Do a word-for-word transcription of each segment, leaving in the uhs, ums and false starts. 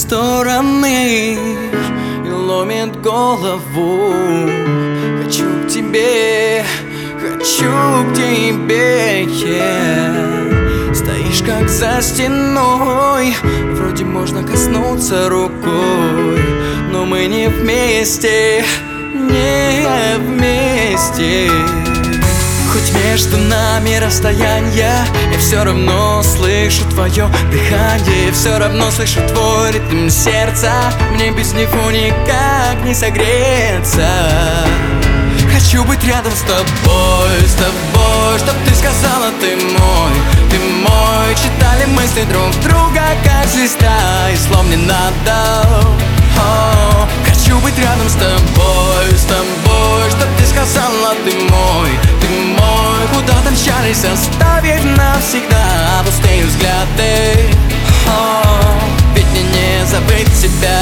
стороны и ломит голову. Хочу к тебе, хочу к тебе, yeah. Стоишь как за стеной, вроде можно коснуться рукой, но мы не вместе, не вместе. Хоть между нами расстояние, я все равно слышу твое дыхание, все равно слышу твой ритм сердца. Мне без него никак не согреться. Хочу быть рядом с тобой, с тобой, чтоб ты сказала: ты мой, ты мой. Читали мысли друг друга, как звезда, и слов не надо. О, хочу быть рядом с тобой, с тобой, чтоб ты сказала: ты мой, ты мой. Куда-то мчались, оставив навсегда пустые взгляды. О, ведь мне не забыть тебя.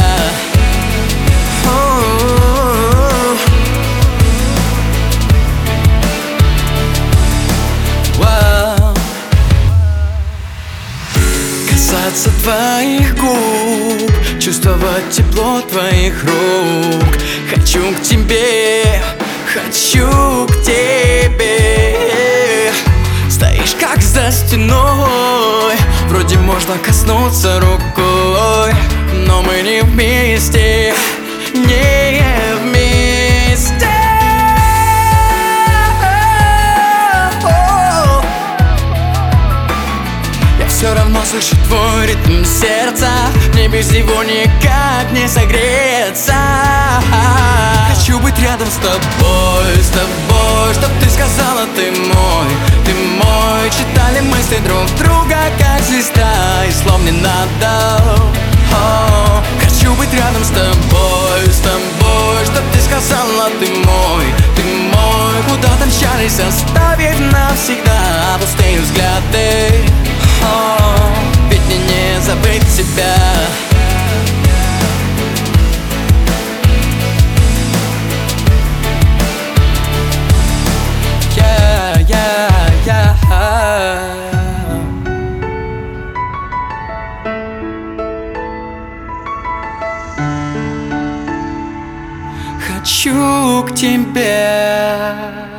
Касаться твоих губ, чувствовать тепло твоих рук. Хочу к тебе, хочу к тебе. Стоишь как за стеной, вроде можно коснуться рукой, но мы не вместе, не вместе. Все равно слышу твой ритм сердца, мне без него никак не согреться. Хочу быть рядом с тобой, с тобой, чтоб ты сказала: ты мой, ты мой. Читали мысли друг друга, как звезда, и слов не надо. О, хочу быть рядом с тобой, с тобой, чтоб ты сказала: ты мой, ты мой. Куда-то мчались, оставив навсегда пустые взгляды. О, ведь мне не забыть тебя. Yeah, yeah, yeah. Хочу к тебе.